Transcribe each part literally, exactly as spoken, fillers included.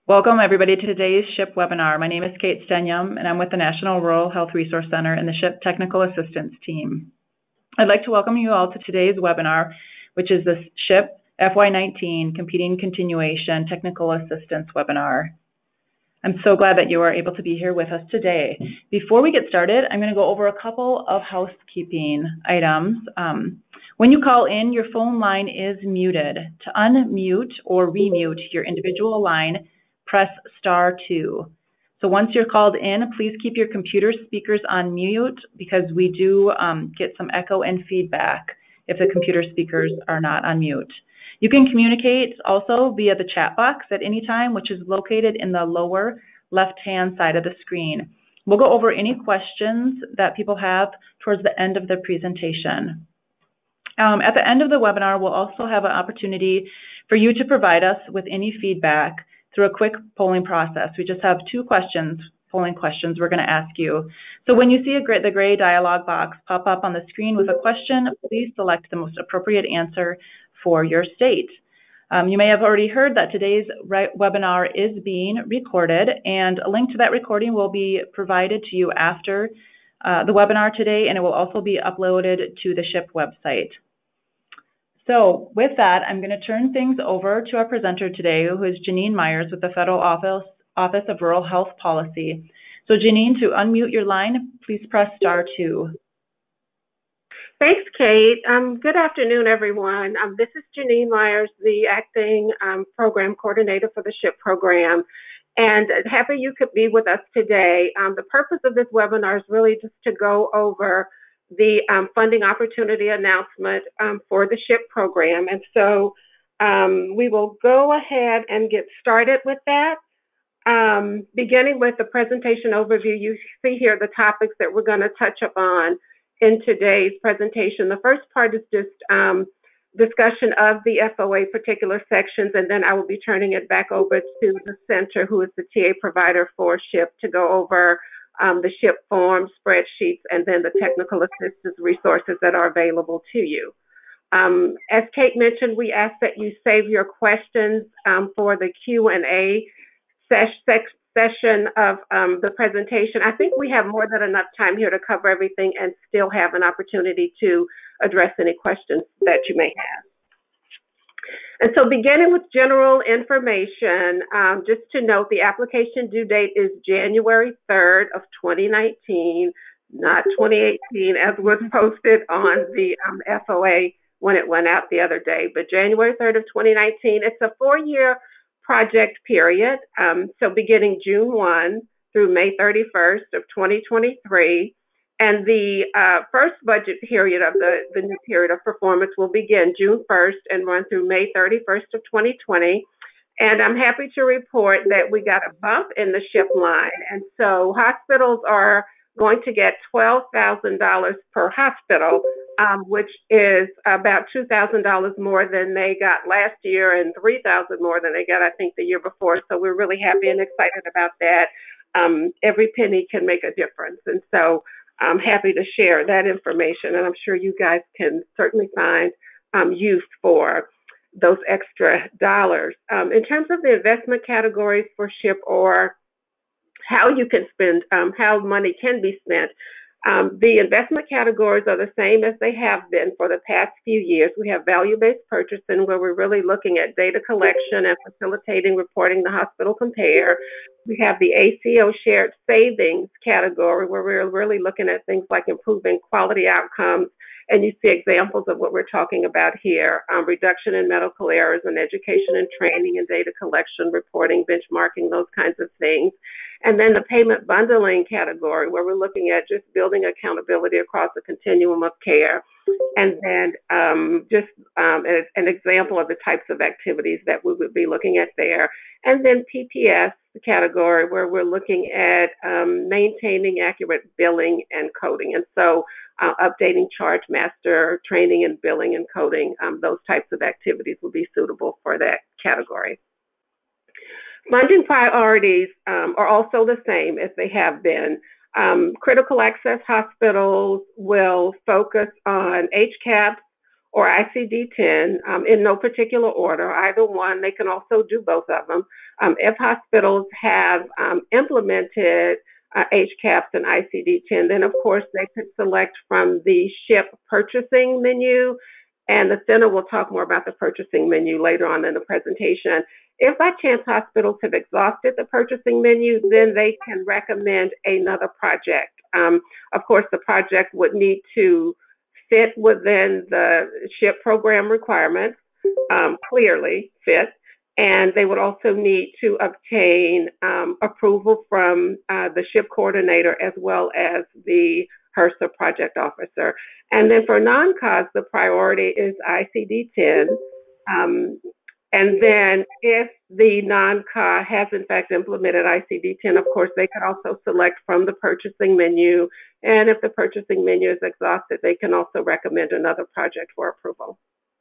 Welcome, everybody, to today's SHIP webinar. My name is Kate Stenyum, and I'm with the National Rural Health Resource Center and the SHIP Technical Assistance Team. I'd like to welcome you all to today's webinar, which is the SHIP F Y nineteen Competing Continuation Technical Assistance webinar. I'm so glad that you are able to be here with us today. Before we get started, I'm going to go over a couple of housekeeping items. Um, when you call in, your phone line is muted. To unmute or remute your individual line, press star two. So once you're called in, please keep your computer speakers on mute because we do um, get some echo and feedback if the computer speakers are not on mute. You can communicate also via the chat box at any time, which is located in the lower left-hand side of the screen. We'll go over any questions that people have towards the end of the presentation. Um, at the end of the webinar, we'll also have an opportunity for you to provide us with any feedback through a quick polling process. We just have two questions, polling questions we're going to ask you. So when you see a gray, the gray dialog box pop up on the screen with a question, please select the most appropriate answer for your state. Um, you may have already heard that today's webinar is being recorded, and a link to that recording will be provided to you after uh, the webinar today, and it will also be uploaded to the SHIP website. So with that, I'm going to turn things over to our presenter today, who is Janine Myers with the Federal Office, Office of Rural Health Policy. So Janine, to unmute your line, please press star two. Thanks, Kate. Um, good afternoon, everyone. Um, this is Janine Myers, the acting um, program coordinator for the SHIP program, and happy you could be with us today. Um, the purpose of this webinar is really just to go over the um, funding opportunity announcement um, for the SHIP program, and so um, we will go ahead and get started with that. Um, beginning with the presentation overview, you see here the topics that we're going to touch upon in today's presentation. The first part is just um, discussion of the F O A particular sections, and then I will be turning it back over to the center, who is the T A provider for SHIP, to go over um, the SHIP forms, spreadsheets, and then the technical assistance resources that are available to you. Um, as Kate mentioned, we ask that you save your questions um, for the Q and A session of um, the presentation. I think we have more than enough time here to cover everything and still have an opportunity to address any questions that you may have. And so beginning with general information, um, just to note, the application due date is January third of twenty nineteen, not twenty eighteen, as was posted on the um, F O A when it went out the other day, but January third of twenty nineteen. It's a four-year project period, um, so beginning June first through May thirty-first of twenty twenty-three. And the uh, first budget period of the, the new period of performance will begin June first and run through May thirty-first of twenty twenty. And I'm happy to report that we got a bump in the SHIP line. And so hospitals are going to get twelve thousand dollars per hospital, um, which is about two thousand dollars more than they got last year and three thousand dollars more than they got, I think, the year before. So we're really happy and excited about that. Um, every penny can make a difference. And so I'm happy to share that information, and I'm sure you guys can certainly find um, use for those extra dollars. Um, in terms of the investment categories for SHIP, or how you can spend, um, how money can be spent, um, the investment categories are the same as they have been for the past few years. We have value-based purchasing, where we're really looking at data collection and facilitating reporting the hospital compare. We have the A C O shared savings category, where we're really looking at things like improving quality outcomes. And you see examples of what we're talking about here, um, reduction in medical errors and education and training and data collection, reporting, benchmarking, those kinds of things. And then the payment bundling category, where we're looking at just building accountability across the continuum of care. And then um, just um, an, an example of the types of activities that we would be looking at there. And then P P S category, where we're looking at um, maintaining accurate billing and coding. And so uh, updating charge master, training and billing and coding, um, those types of activities will be suitable for that category. Funding priorities um, are also the same as they have been. Um, critical access hospitals will focus on H CAHPS or I C D ten um, in no particular order, either one. They can also do both of them. Um, if hospitals have um, implemented uh, H CAHPS and I C D ten, then of course they could select from the SHIP purchasing menu, and the center will talk more about the purchasing menu later on in the presentation. If by chance hospitals have exhausted the purchasing menu, then they can recommend another project. Um, of course, the project would need to fit within the SHIP program requirements, um, clearly fit, and they would also need to obtain um, approval from uh, the SHIP coordinator as well as the HRSA project officer. And then for non-C A S, the priority is I C D ten. Um, and then if the non-C A has in fact implemented I C D ten, of course, they could also select from the purchasing menu. And if the purchasing menu is exhausted, they can also recommend another project for approval.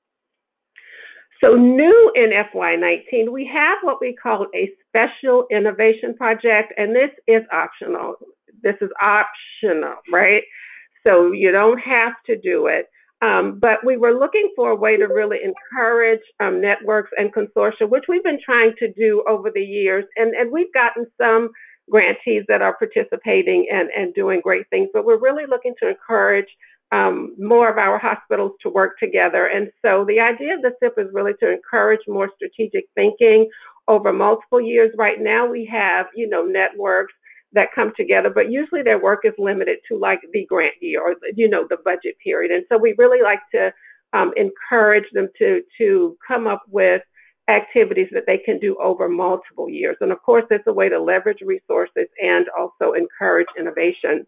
So new in F Y nineteen, we have what we call a special innovation project, and this is optional. This is optional, right? So you don't have to do it. Um, but we were looking for a way to really encourage um, networks and consortia, which we've been trying to do over the years. And, and we've gotten some grantees that are participating and, and doing great things, but we're really looking to encourage um, more of our hospitals to work together. And so the idea of the SIP is really to encourage more strategic thinking over multiple years. Right now we have, you know, networks that come together, but usually their work is limited to like the grant year or, you know, the budget period. And so we really like to um, encourage them to, to come up with activities that they can do over multiple years. And of course, it's a way to leverage resources and also encourage innovation.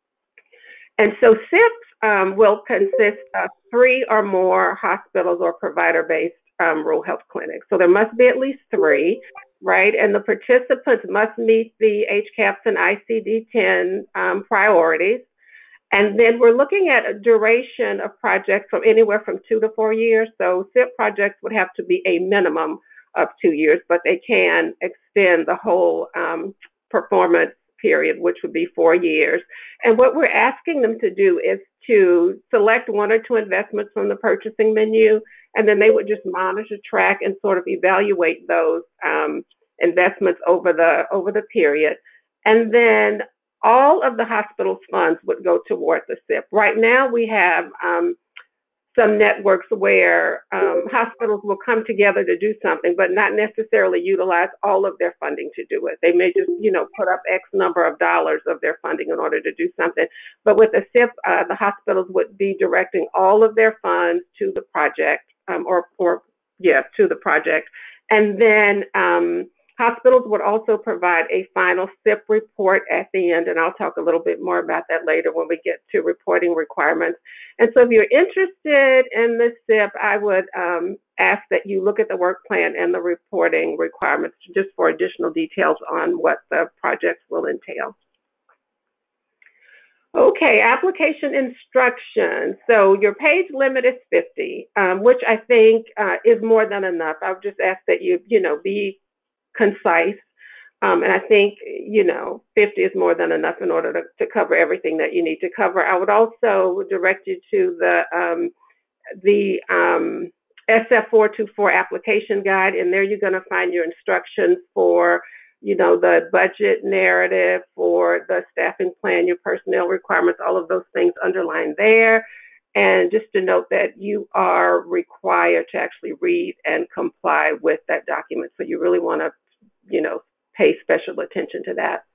And so SIPs um, will consist of three or more hospitals or provider-based um, rural health clinics. So there must be at least three, right? And the participants must meet the H CAHPS and I C D ten um, priorities. And then we're looking at a duration of projects from anywhere from two to four years. So SIP projects would have to be a minimum of two years, but they can extend the whole um, performance period, which would be four years. And what we're asking them to do is to select one or two investments from the purchasing menu, and then they would just monitor, track, and sort of evaluate those um, investments over the over the period. And then all of the hospital's funds would go towards the SIP. Right now, we have um, some networks where um, hospitals will come together to do something, but not necessarily utilize all of their funding to do it. They may just, you know, put up X number of dollars of their funding in order to do something. But with the SIP, uh, the hospitals would be directing all of their funds to the project, um, or, or yeah, to the project. And then um, hospitals would also provide a final SIP report at the end, and I'll talk a little bit more about that later when we get to reporting requirements. And so if you're interested in the SIP, I would um, ask that you look at the work plan and the reporting requirements just for additional details on what the projects will entail. Okay, application instructions. So your page limit is fifty, um, which I think uh, is more than enough. I would just ask that you, you know, be concise. Um, and I think, you know, fifty is more than enough in order to, to cover everything that you need to cover. I would also direct you to the um, the um, S F four twenty-four application guide. And there you're going to find your instructions for, you know, the budget narrative, for the staffing plan, your personnel requirements, all of those things underlined there. And just to note that you are required to actually read and comply with that document. So you really want to, you know, pay special attention to that.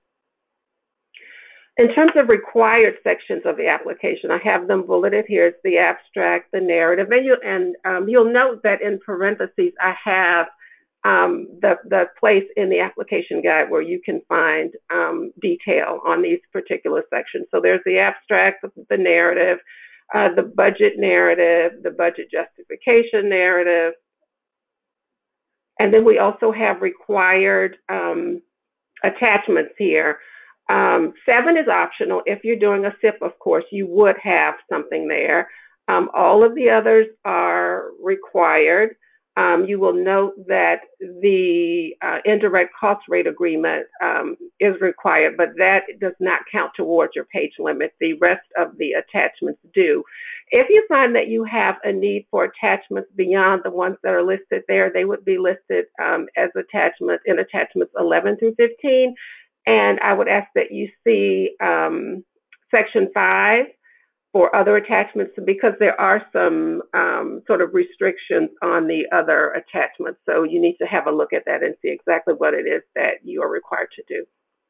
In terms of required sections of the application, I have them bulleted here. It's the abstract, the narrative, and, you, and um, you'll note that in parentheses, I have um, the, the place in the application guide where you can find um, detail on these particular sections. So there's the abstract, the narrative, uh, the budget narrative, the budget justification narrative, and then we also have required um, attachments here. Um, seven is optional. If you're doing a SIP, of course, you would have something there. Um, all of the others are required. um, you will note that the uh, indirect cost rate agreement um, is required, but that does not count towards your page limit. The rest of the attachments do. If you find that you have a need for attachments beyond the ones that are listed there, they would be listed um, as attachments in attachments eleven through fifteen. And I would ask that you see um, section five for other attachments, because there are some um, sort of restrictions on the other attachments. So you need to have a look at that and see exactly what it is that you are required to do.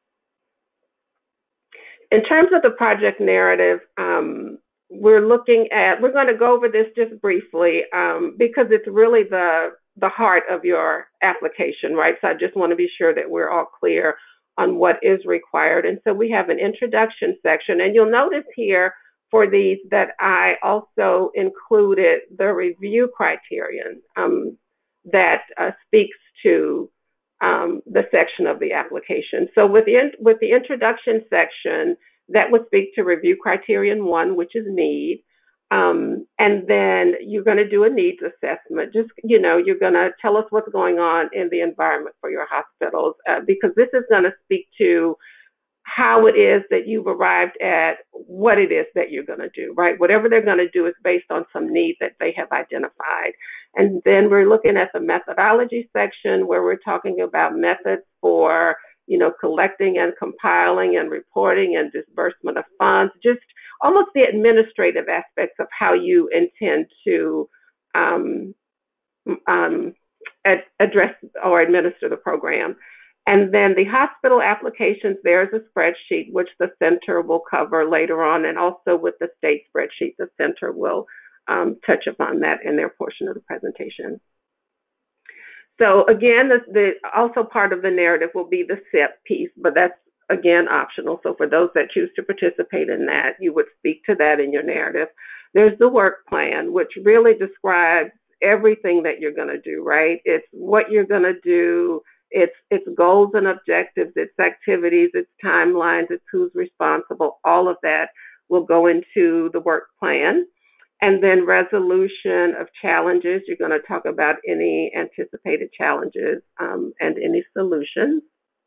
In terms of the project narrative, um, we're looking at, we're going to go over this just briefly um, because it's really the, the heart of your application, right? So I just want to be sure that we're all clear on what is required. And so we have an introduction section, and you'll notice here for these that I also included the review criterion um, that uh, speaks to um, the section of the application. So with the, with the introduction section, that would speak to review criterion one, which is need. Um, and then you're going to do a needs assessment. Just, you know, you're going to tell us what's going on in the environment for your hospitals, uh, because this is going to speak to how it is that you've arrived at what it is that you're going to do, right? Whatever they're going to do is based on some need that they have identified. And then we're looking at the methodology section, where we're talking about methods for, you know, collecting and compiling and reporting and disbursement of funds, just almost the administrative aspects of how you intend to um, um, ad- address or administer the program. And then the hospital applications, there's a spreadsheet, which the center will cover later on, and also with the state spreadsheet, the center will um, touch upon that in their portion of the presentation. So again, the, the also part of the narrative will be the S I P piece, but that's again optional. So for those that choose to participate in that, you would speak to that in your narrative. There's the work plan, which really describes everything that you're going to do, right? It's what you're going to do. It's it's goals and objectives, it's activities, it's timelines, it's who's responsible. All of that will go into the work plan. And then resolution of challenges. You're going to talk about any anticipated challenges um, and any solutions.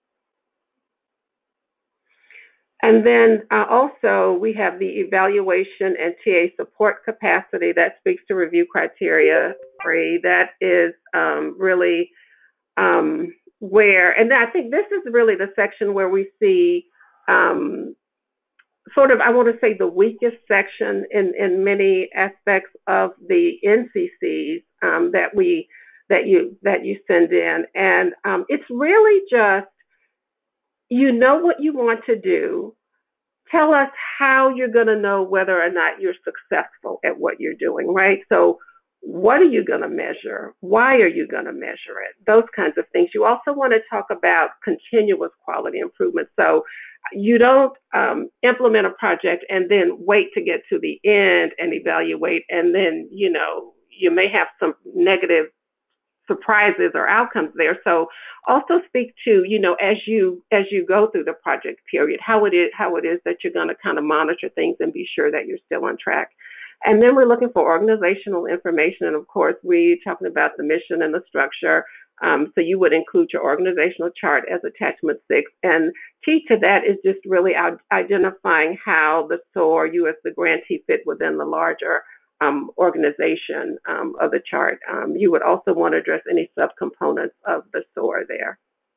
And then uh, also we have the evaluation and T A support capacity that speaks to review criteria three. That is um, really um, where, and I think this is really the section where we see um, sort of, I want to say, the weakest section in, in many aspects of the N C Cs um, that we that you that you send in, and um, it's really just, you know what you want to do. Tell us how you're going to know whether or not you're successful at what you're doing, right? So what are you going to measure? Why are you going to measure it? Those kinds of things. You also want to talk about continuous quality improvement. So you don't um, implement a project and then wait to get to the end and evaluate, and then, you know, you may have some negative surprises or outcomes there. So also speak to, you know, as you as you go through the project period, how it is how it is that you're going to kind of monitor things and be sure that you're still on track. And then we're looking for organizational information, and of course we're talking about the mission and the structure. Um, so you would include your organizational chart as attachment six, and key to that is just really out identifying how the S O A R, you as the grantee, fit within the larger Um, organization um, of the chart. Um, you would also want to address any subcomponents of the S O A R there.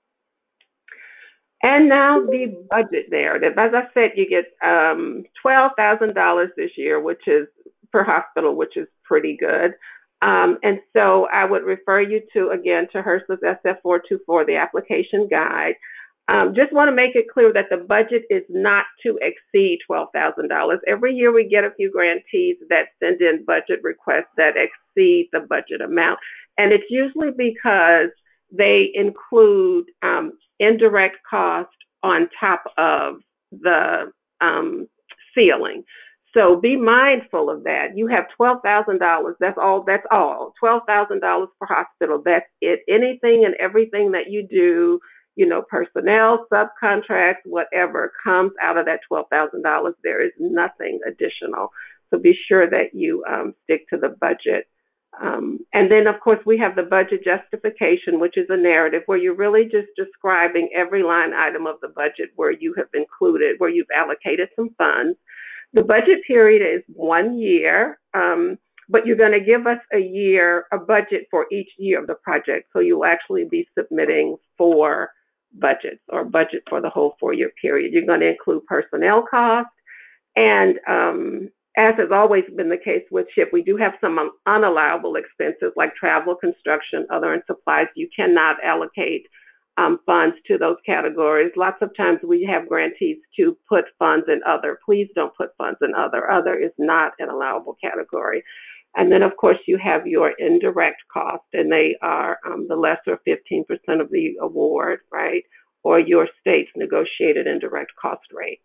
And now the budget narrative. As I said, you get um, twelve thousand dollars this year, which is per hospital, which is pretty good. Um, and so I would refer you to, again, to HRSA's S F four twenty-four, the application guide. Um, just want to make it clear that the budget is not to exceed twelve thousand dollars. Every year we get a few grantees that send in budget requests that exceed the budget amount. And it's usually because they include um, indirect cost on top of the um, ceiling. So be mindful of that. You have twelve thousand dollars. That's all. That's all. twelve thousand dollars per hospital. That's it. Anything and everything that you do, you know, personnel, subcontracts, whatever, comes out of that twelve thousand dollars. There is nothing additional. So be sure that you um, stick to the budget Um, and then, of course, we have the budget justification, which is a narrative where you're really just describing every line item of the budget where you have included, where you've allocated some funds. The budget period is one year, um, but you're going to give us a year, a budget for each year of the project. So you'll actually be submitting four budgets or budget for the whole four-year period. You're going to include personnel costs and um, as has always been the case with SHIP, we do have some unallowable expenses like travel, construction, other, and supplies. You cannot allocate um, funds to those categories. Lots of times we have grantees to put funds in other. Please don't put funds in other. Other is not an allowable category. And then, of course, you have your indirect costs, and they are um, the lesser fifteen percent of the award, right, or your state's negotiated indirect cost rate.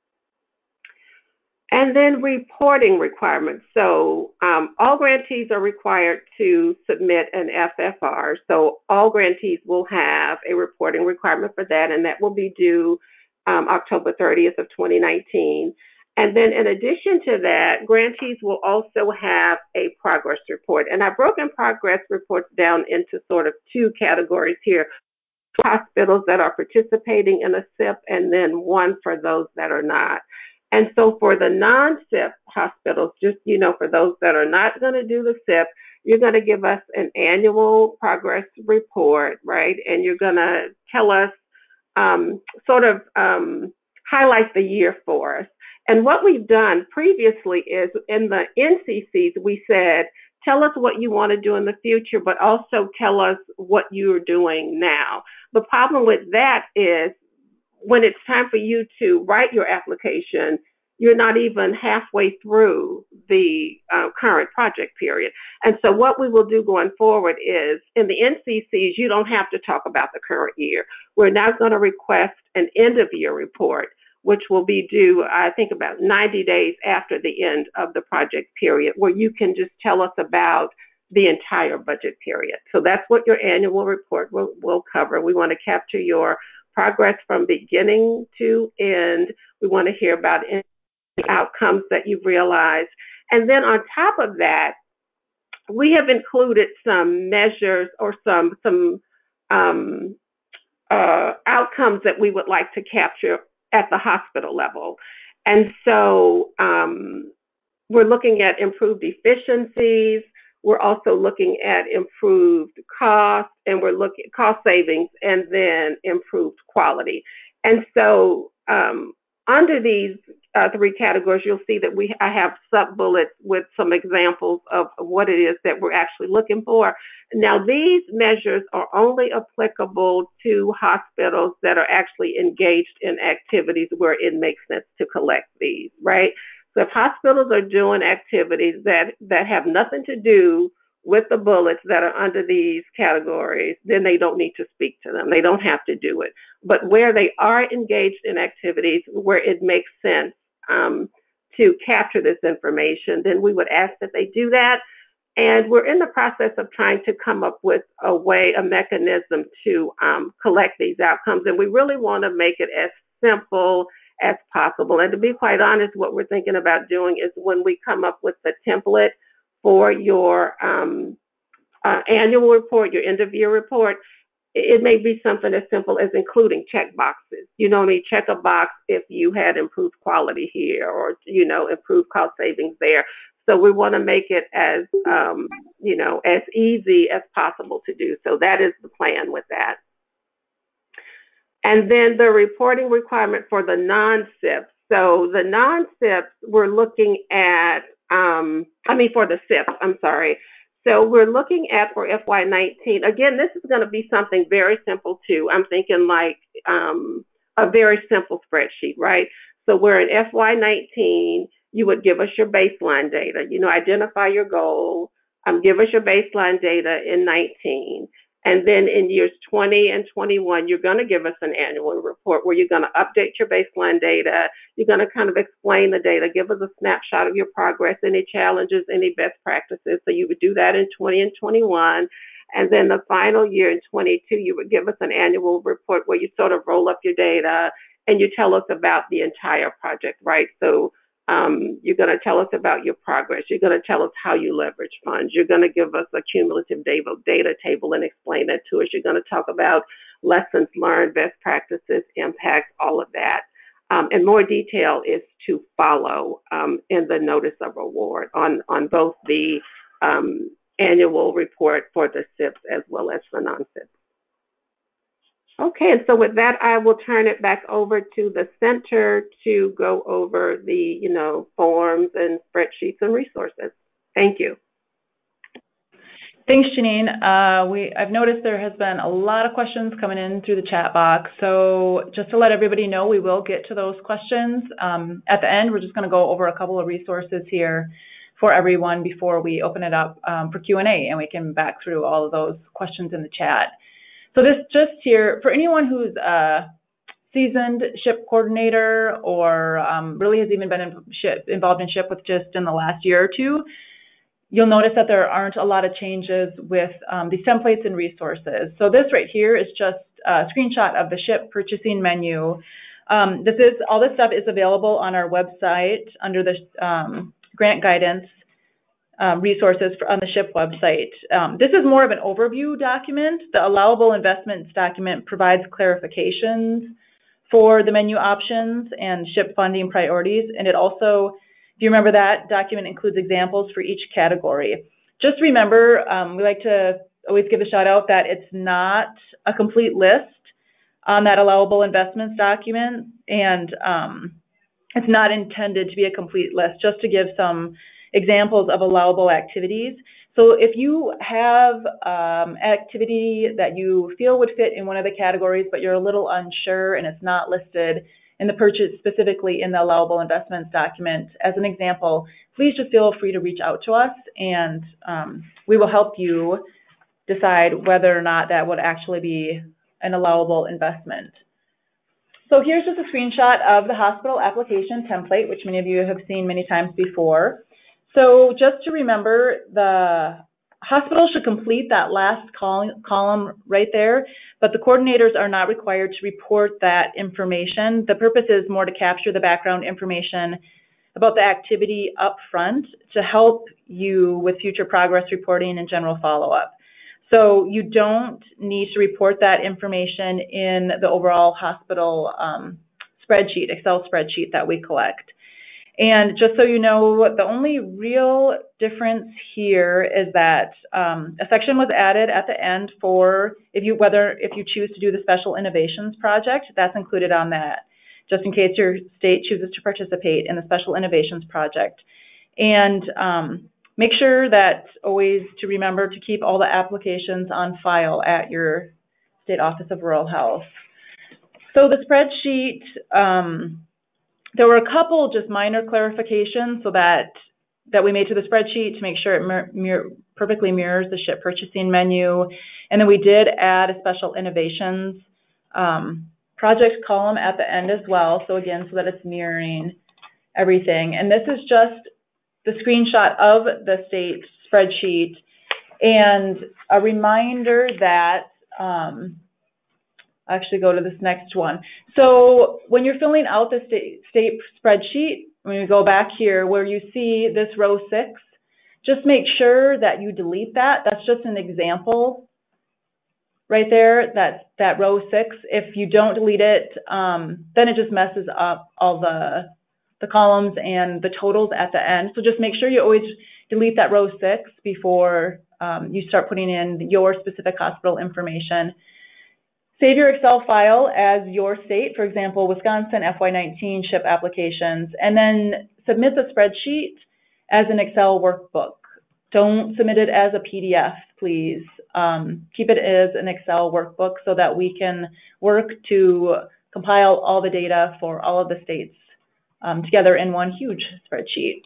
And then reporting requirements. So um, all grantees are required to submit an F F R. So all grantees will have a reporting requirement for that, and that will be due um, October thirtieth of twenty nineteen. And then in addition to that, grantees will also have a progress report. And I've broken progress reports down into sort of two categories here. Hospitals that are participating in a S I P, and then one for those that are not. And so for the non-S I P hospitals, just, you know, for those that are not going to do the S I P, you're going to give us an annual progress report, right? And you're going to tell us, um, sort of um, highlight the year for us. And what we've done previously is in the N C Cs, we said, tell us what you want to do in the future, but also tell us what you're doing now. The problem with that is when it's time for you to write your application, you're not even halfway through the uh, current project period. And so what we will do going forward is in the N C Cs, you don't have to talk about the current year. We're now going to request an end of year report, which will be due, I think, about ninety days after the end of the project period, where you can just tell us about the entire budget period. So that's what your annual report will, will cover. We want to capture your progress from beginning to end. We want to hear about any outcomes that you've realized. And then on top of that, we have included some measures or some, some um, uh, outcomes that we would like to capture at the hospital level. And so um, we're looking at improved efficiencies. We're also looking at improved cost, and we're looking at cost savings, and then improved quality. And so um, under these uh, three categories, you'll see that we I have sub bullets with some examples of what it is that we're actually looking for. Now, these measures are only applicable to hospitals that are actually engaged in activities where it makes sense to collect these, right? So if hospitals are doing activities that, that have nothing to do with the bullets that are under these categories, then they don't need to speak to them. They don't have to do it. But where they are engaged in activities where it makes sense um, to capture this information, then we would ask that they do that. And we're in the process of trying to come up with a way, a mechanism to um, collect these outcomes. And we really want to make it as simple as possible. And to be quite honest, what we're thinking about doing is when we come up with the template for your um, uh, annual report, your end of year report, it may be something as simple as including check boxes. You know, you check a box if you had improved quality here or, you know, improved cost savings there. So we want to make it as, um, you know, as easy as possible to do. So that is the plan with that. And then the reporting requirement for the non-S I Ps. So the non-S I Ps, we're looking at, um, I mean, for the S I Ps, I'm sorry. So we're looking at for F Y nineteen, again, this is going to be something very simple too. I'm thinking like um, a very simple spreadsheet, right? So we're in F Y nineteen, you would give us your baseline data, you know, identify your goal, um, give us your baseline data in nineteen. And then in years twenty and twenty-one, you're going to give us an annual report where you're going to update your baseline data. You're going to kind of explain the data, give us a snapshot of your progress, any challenges, any best practices. So you would do that in twenty and twenty-one. And then the final year in twenty-two, you would give us an annual report where you sort of roll up your data and you tell us about the entire project, right? So Um, you're going to tell us about your progress. You're going to tell us how you leverage funds. You're going to give us a cumulative data, data table and explain that to us. You're going to talk about lessons learned, best practices, impacts, all of that. Um, and more detail is to follow um, in the notice of award on, on both the um, annual report for the S I Ps as well as for non-S I Ps. Okay, and so with that, I will turn it back over to the center to go over the, you know, forms and spreadsheets and resources. Thank you. Thanks, Janine. Uh, we, I've noticed there has been a lot of questions coming in through the chat box. So just to let everybody know, we will get to those questions. Um, at the end, we're just going to go over a couple of resources here for everyone before we open it up um, for Q and A, and we can back through all of those questions in the chat. So this just here, for anyone who's a seasoned S H I P coordinator or um, really has even been in S H I P, involved in S H I P with just in the last year or two, you'll notice that there aren't a lot of changes with um, these templates and resources. So this right here is just a screenshot of the S H I P purchasing menu. Um, this is, all this stuff is available on our website under the um, grant guidance Um, resources for, on the S H I P website. Um, this is more of an overview document. The allowable investments document provides clarifications for the menu options and S H I P funding priorities, and it also, if you remember, that document includes examples for each category. Just remember, um, we like to always give a shout out that it's not a complete list on that allowable investments document, and um, it's not intended to be a complete list, just to give some examples of allowable activities. So if you have um, activity that you feel would fit in one of the categories, but you're a little unsure and it's not listed in the purchase specifically in the allowable investments document, as an example, please just feel free to reach out to us, and um, we will help you decide whether or not that would actually be an allowable investment. So here's just a screenshot of the hospital application template, which many of you have seen many times before. So just to remember, the hospital should complete that last col column right there, but the coordinators are not required to report that information. The purpose is more to capture the background information about the activity up front to help you with future progress reporting and general follow-up. So you don't need to report that information in the overall hospital um, spreadsheet, Excel spreadsheet that we collect. And just so you know, the only real difference here is that um, a section was added at the end for if you whether if you choose to do the Special Innovations Project. That's included on that, just in case your state chooses to participate in the Special Innovations Project. And um, make sure that always to remember to keep all the applications on file at your State Office of Rural Health. So the spreadsheet. Um, There were a couple just minor clarifications so that that we made to the spreadsheet to make sure it mir mir perfectly mirrors the S H I P purchasing menu. And then we did add a Special Innovations um, project column at the end as well. So again, so that it's mirroring everything. And this is just the screenshot of the state spreadsheet and a reminder that um, actually go to this next one. So when you're filling out the state, state spreadsheet, when you go back here where you see this row six, just make sure that you delete that. That's just an example right there, that, that row six. If you don't delete it, um, then it just messes up all the, the columns and the totals at the end. So just make sure you always delete that row six before um, you start putting in your specific hospital information. Save your Excel file as your state, for example, Wisconsin F Y nineteen S H I P applications, and then submit the spreadsheet as an Excel workbook. Don't submit it as a P D F, please. Um, keep it as an Excel workbook so that we can work to compile all the data for all of the states um, together in one huge spreadsheet.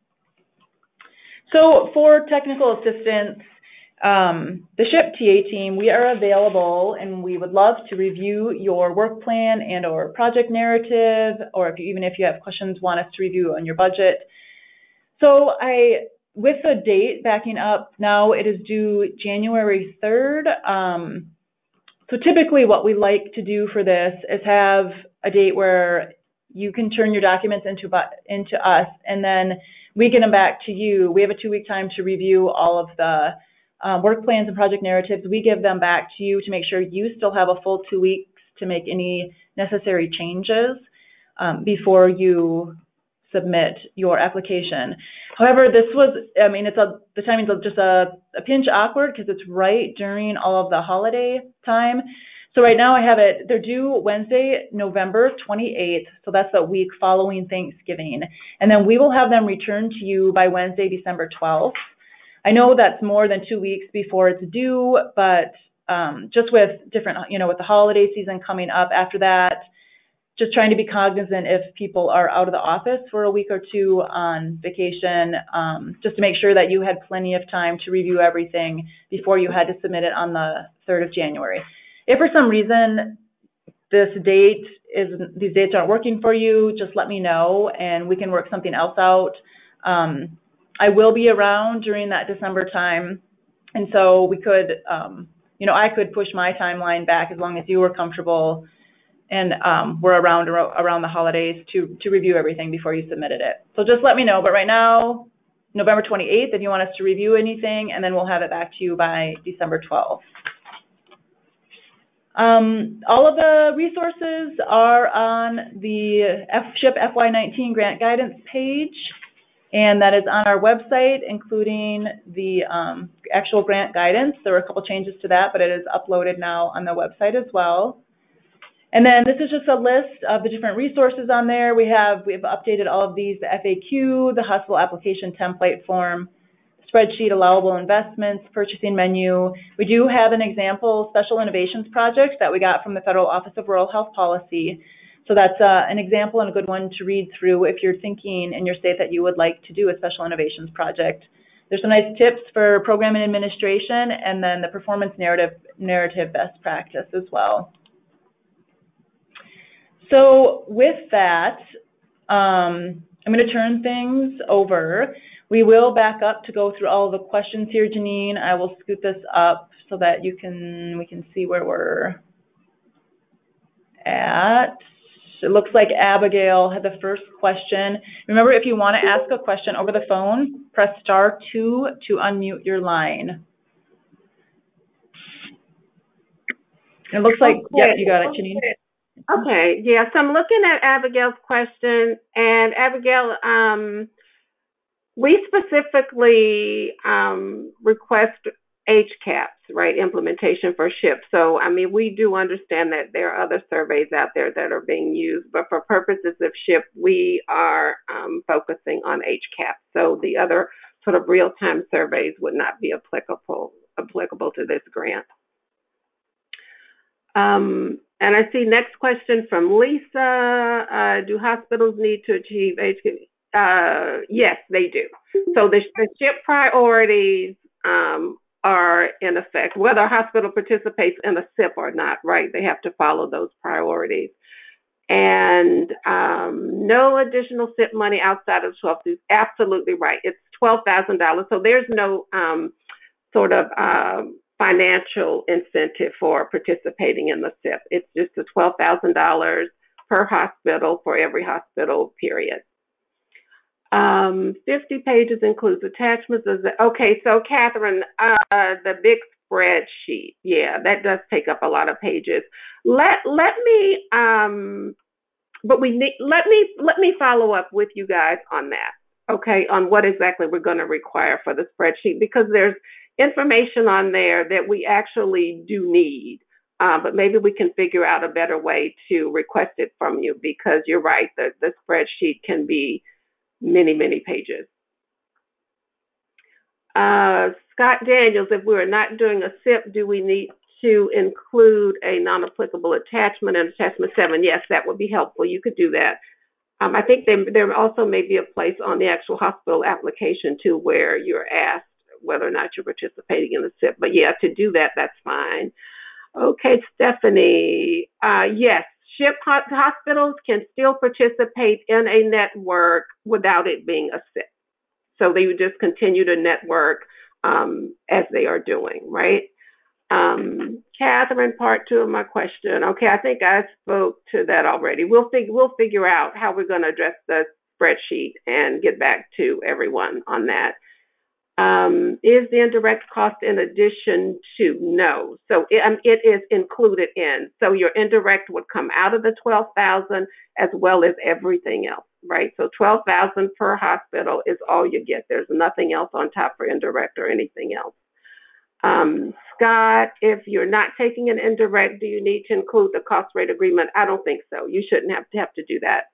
So for technical assistance, Um, the S H I P T A team, we are available and we would love to review your work plan and or project narrative, or if you, even if you have questions, want us to review on your budget. So I, with the date backing up now, it is due January third. Um, so typically what we like to do for this is have a date where you can turn your documents into into us, and then we get them back to you. We have a two-week time to review all of the uh, work plans and project narratives. We give them back to you to make sure you still have a full two weeks to make any necessary changes um, before you submit your application. However, this was, I mean, it's a, the timing's just a, a pinch awkward because it's right during all of the holiday time. So right now I have it, they're due Wednesday, November twenty-eighth, so that's the week following Thanksgiving. And then we will have them returned to you by Wednesday, December twelfth. I know that's more than two weeks before it's due, but um, just with different, you know, with the holiday season coming up after that, just trying to be cognizant if people are out of the office for a week or two on vacation, um, just to make sure that you had plenty of time to review everything before you had to submit it on the third of January. If for some reason this date is, these dates aren't working for you, just let me know and we can work something else out. Um, I will be around during that December time, and so we could, um, you know, I could push my timeline back as long as you were comfortable and um, we're around around the holidays to, to review everything before you submitted it. So just let me know. But right now, November twenty-eighth, if you want us to review anything, and then we'll have it back to you by December twelfth. Um, all of the resources are on the F SHIP F Y nineteen grant guidance page, and that is on our website, including the um, actual grant guidance. There were a couple changes to that, but it is uploaded now on the website as well. And then this is just a list of the different resources on there. We have we have updated all of these: the F A Q, the hospital application template form, spreadsheet, allowable investments, purchasing menu. We do have an example special innovations project that we got from the Federal Office of Rural Health Policy. So that's uh, an example and a good one to read through if you're thinking in your state that you would like to do a special innovations project. There's some nice tips for program and administration, and then the performance narrative narrative best practice as well. So with that, um, I'm going to turn things over. We will back up to go through all the questions here, Janine. I will scoot this up so that you can we can see where we're at. It looks like Abigail had the first question. Remember, if you want to ask a question over the phone, press star two to unmute your line. It looks like, okay. Yep, you got it, Janine. Okay, yeah, so I'm looking at Abigail's question, and Abigail, um, we specifically um, request H CAHPS, right, implementation for SHIP. So, I mean, we do understand that there are other surveys out there that are being used, but for purposes of SHIP, we are um, focusing on H CAHPS. So the other sort of real-time surveys would not be applicable, applicable to this grant. Um, and I see next question from Lisa. Uh, do hospitals need to achieve H CAHPS? Uh, yes, they do. So the, the SHIP priorities um, are in effect, whether a hospital participates in a S I P or not, right? They have to follow those priorities. And um, no additional S I P money outside of twelve is absolutely right. It's twelve thousand dollars. So there's no um, sort of um, financial incentive for participating in the S I P. It's just the twelve thousand dollars per hospital for every hospital, period. Um, fifty pages includes attachments. Okay, so Catherine, uh, the big spreadsheet, yeah, that does take up a lot of pages. Let let me, um, but we need let me let me follow up with you guys on that. Okay, on what exactly we're going to require for the spreadsheet, because there's information on there that we actually do need. Uh, but maybe we can figure out a better way to request it from you, because you're right, the, the spreadsheet can be many, many pages. Uh, Scott Daniels, if we are not doing a S I P, do we need to include a non-applicable attachment in attachment seven? Yes, that would be helpful. You could do that. Um, I think they, there also may be a place on the actual hospital application too where you're asked whether or not you're participating in the S I P. But yeah, to do that, that's fine. Okay, Stephanie, uh, yes. SHIP hospitals can still participate in a network without it being a S I P. So they would just continue to network um, as they are doing, right? Um, Catherine, part two of my question. Okay, I think I spoke to that already. We'll fig- we'll figure out how we're going to address the spreadsheet and get back to everyone on that. Um, is the indirect cost in addition to? No. So it, um, it is included in. So your indirect would come out of the twelve thousand as well as everything else, right? So twelve thousand per hospital is all you get. There's nothing else on top for indirect or anything else. Um, Scott, if you're not taking an indirect, do you need to include the cost rate agreement? I don't think so. You shouldn't have to have to do that.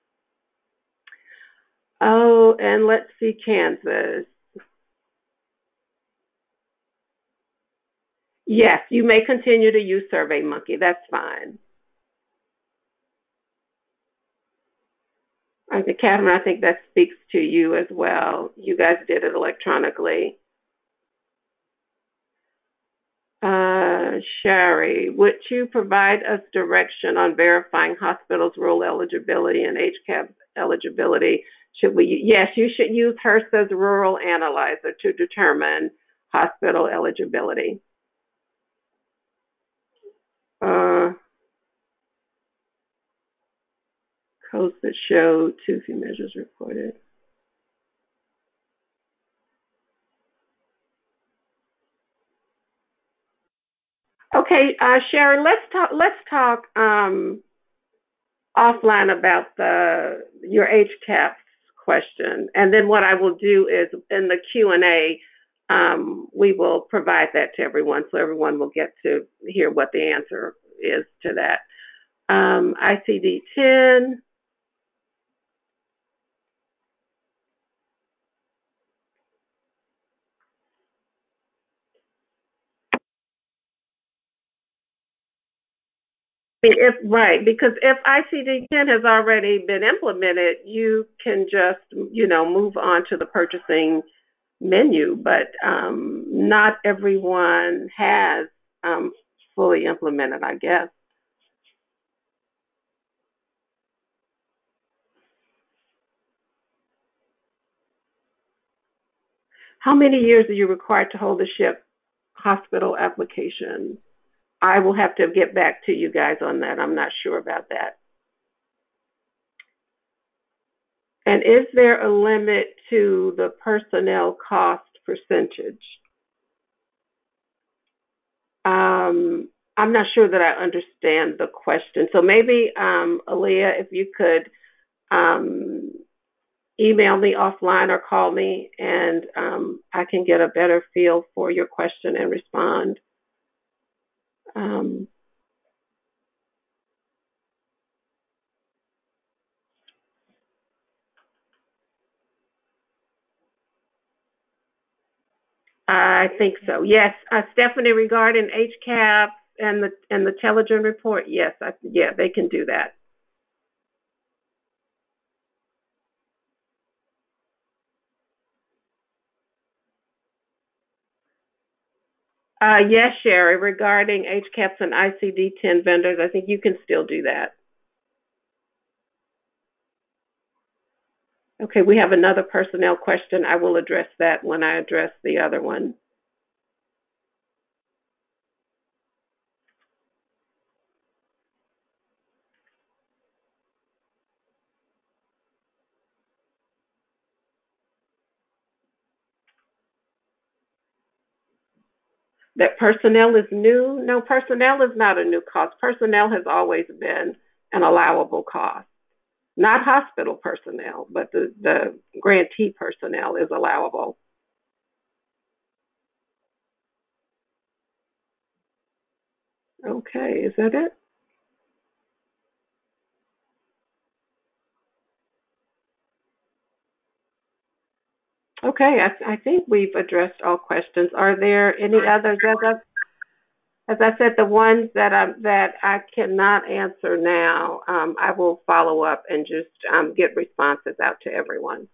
Oh, and let's see, Kansas. Yes, you may continue to use SurveyMonkey. That's fine. I think, Catherine, I think that speaks to you as well. You guys did it electronically. Uh, Sherry, would you provide us direction on verifying hospitals' rural eligibility and H C A P eligibility? Should we? Yes, you should use HRSA's Rural Analyzer to determine hospital eligibility. Uh, codes that show two fee measures reported. Okay, uh, Sherry, let's talk. Let's talk um, offline about the your H C A P question, and then what I will do is in the Q and A, um, we will provide that to everyone, so everyone will get to hear what the answer is to that. Um, I C D ten. If right, because if I C D ten has already been implemented, you can just you know move on to the purchasing menu, but um, not everyone has um, fully implemented, I guess. How many years are you required to hold a SHIP hospital application? I will have to get back to you guys on that. I'm not sure about that. And is there a limit to the personnel cost percentage? Um, I'm not sure that I understand the question. So maybe, um, Aaliyah, if you could um, email me offline or call me, and um, I can get a better feel for your question and respond. Um, I think so. Yes, uh, Stephanie, regarding H C A P and the and the Telligent report. Yes, I, yeah, they can do that. Uh, yes, Sherry, regarding H C A Ps and I C D ten vendors, I think you can still do that. Okay, we have another personnel question. I will address that when I address the other one. That personnel is new? No, personnel is not a new cost. Personnel has always been an allowable cost. Not hospital personnel, but the, the grantee personnel is allowable. Okay, is that it? Okay, I, I think we've addressed all questions. Are there any others? As I, as I said, the ones that I that I cannot answer now, um, I will follow up and just um, get responses out to everyone.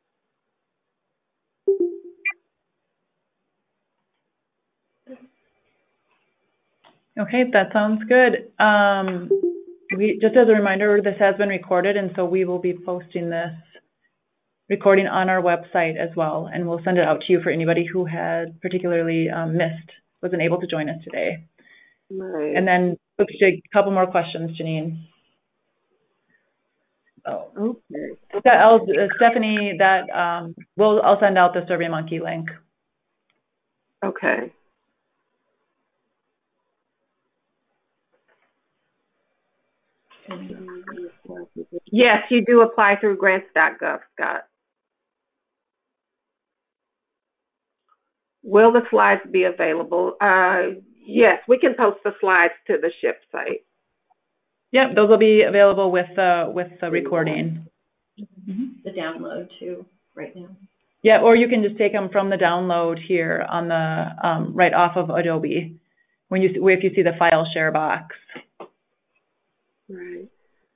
Okay, that sounds good. Um, we just as a reminder, this has been recorded, and so we will be posting this recording on our website as well, and we'll send it out to you for anybody who had particularly um, missed wasn't able to join us today. Right. And then looks to a couple more questions, Janine. Oh. Okay. That, I'll, uh, Stephanie, that um, we'll I'll send out the SurveyMonkey link. Okay. Yes, you do apply through grants dot gov, Scott. Will the slides be available? Uh, yes, we can post the slides to the SHIP site. Yep, those will be available with uh, with the recording. Mm-hmm. The download too, right now. Yeah, or you can just take them from the download here on the um, right off of Adobe when you if you see the file share box. Right.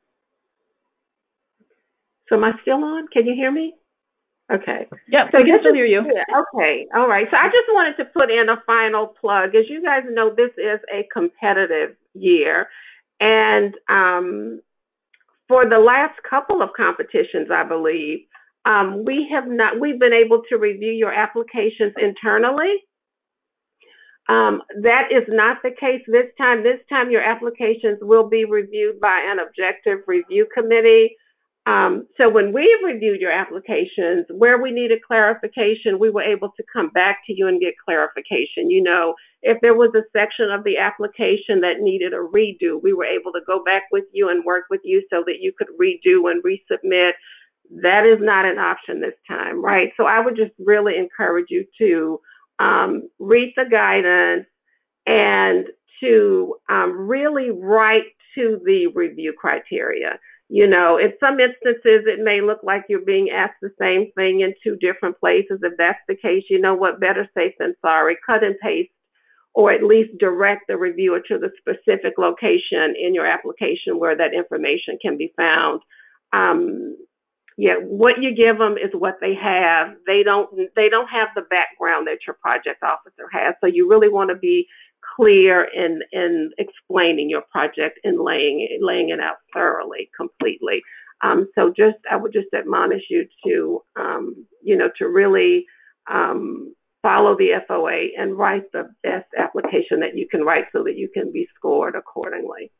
So am I still on? Can you hear me? Okay. Yeah, so we can still hear you. Yeah, okay. All right. So I just wanted to put in a final plug. As you guys know, this is a competitive year. And um, for the last couple of competitions, I believe, um, we have not, we've been able to review your applications internally. Um, that is not the case this time. This time your applications will be reviewed by an objective review committee. Um, so when we reviewed your applications, where we needed clarification, we were able to come back to you and get clarification. You know, if there was a section of the application that needed a redo, we were able to go back with you and work with you so that you could redo and resubmit. That is not an option this time, right? So I would just really encourage you to um, read the guidance and to um, really write to the review criteria. You know, in some instances, it may look like you're being asked the same thing in two different places. If that's the case, you know what, better safe than sorry. Cut and paste, or at least direct the reviewer to the specific location in your application where that information can be found. Um, yeah, what you give them is what they have. They don't they don't have the background that your project officer has. So you really want to be clear in in explaining your project and laying laying it out thoroughly, completely. Um, so just I would just admonish you to um, you know to really um, follow the F O A and write the best application that you can write so that you can be scored accordingly.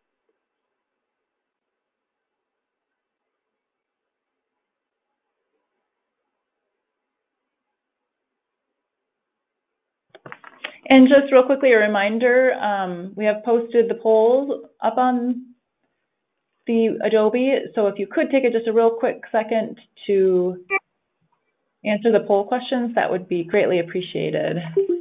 And just real quickly, a reminder, um, we have posted the polls up on the Adobe. So if you could take it just a real quick second to answer the poll questions, that would be greatly appreciated.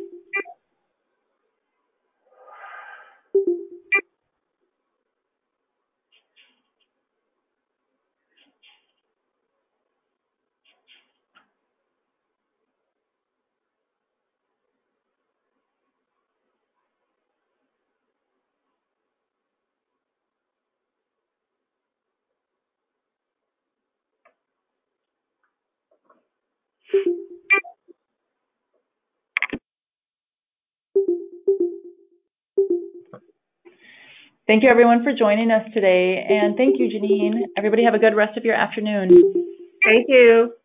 Thank you, everyone, for joining us today. And thank you, Janine. Everybody have a good rest of your afternoon. Thank you.